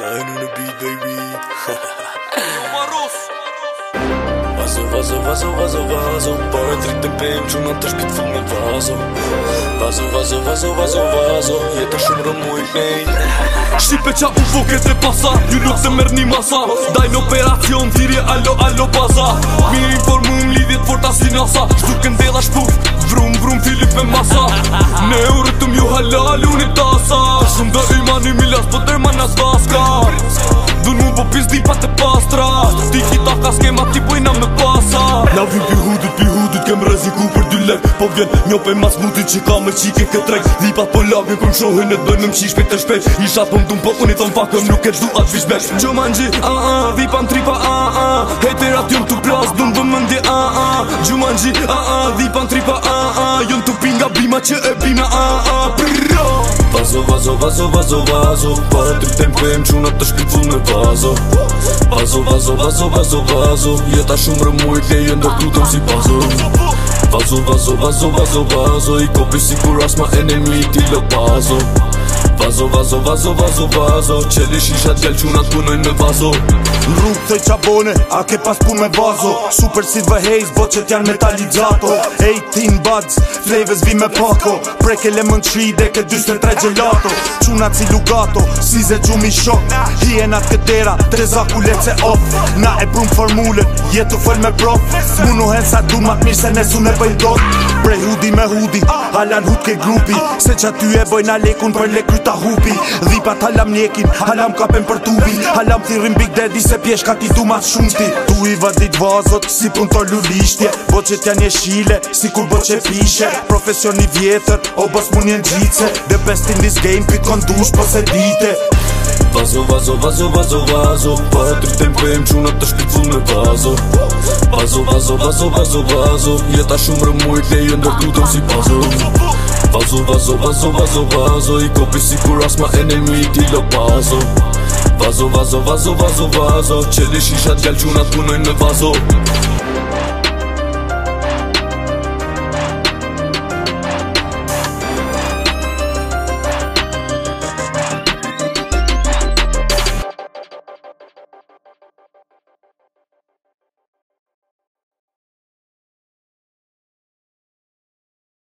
Line on the beat, baby. Vazo Para dritë bëjmë që në të shpit full me vazo Vazo Jeta shumë rëmuj nej Shqipe qa u foket e pasa Ju nuk se mërë një masa Dajnë operacion, thirje allo baza Mi informum lidhjet forta si nasa Shtu këndela shpuf, vrum Filip me masa Ne u rëtëm ju halal unë i tasa Shumë dhe imani milas po dërma nas vaska Dhun mu po pizdi pa të pastra Ti kita ka skema ti bojna me pasa Na vim pi hudut kem reziku për 2 lek Po vjen njope mas mutit që ka me qike këtë trek Dhipat po lagin këm shohin e të bëjnë më qish për të shpejt Isha po mdum po unë i thëm fakëm nuk e gjdu atë fishbek Gjumanji, dhipan tripa, Heterat jën të plas, dun dhe mëndje, Gjumanji, dhipan tripa, Jën të pinga bima që e bina, Vazo Para dritë bëjmë që në të shpit full me vazo Vazo Jeta shumë rëmuj leje ndër tutëm si pazo Vazo I kopi si kur asma enemi ti lo pazo Vazo Qeli shisha t'gjell qunat punojnë me vazo Në rrug thëj qabone, a ke pas pun me vazo Super Silver Haze, boqet janë metalizzato 18 buds, flavors vi me pako Preke lemon tree dhe ke 23 gelato Qunat si Lugato, si ze gjumi shok Hienat këtera, trezaku lece off Na e prum formule, jetu fëll me prof Munohen sa du mat mirë se nesu ne bëjnë dot Prej hudi me hudi, halan hud ke grupi Se qa ty e bojna lekun për lekry ta hupi Dhipat halam njekin, halam kapen për tubi Halam thirim Big Daddy se pjeshka ti du ma shumti Tu i vadit vazot, si pun të lullishtje Boqet janë jeshile, si kur boqe pishe Profesioni vjetër, o bos mun jenë gjitse The best in this game, pit kondush po se dite Vazo Para dritë bëjmë që në të shpit full me vazo Vazo Jeta shumë rëmuj leje ndër tutëm si pazo Vazo I kopi si kur asma enemi ti lo pazo Vazo Qeli shisha t'gjell qunat punojnë me vazo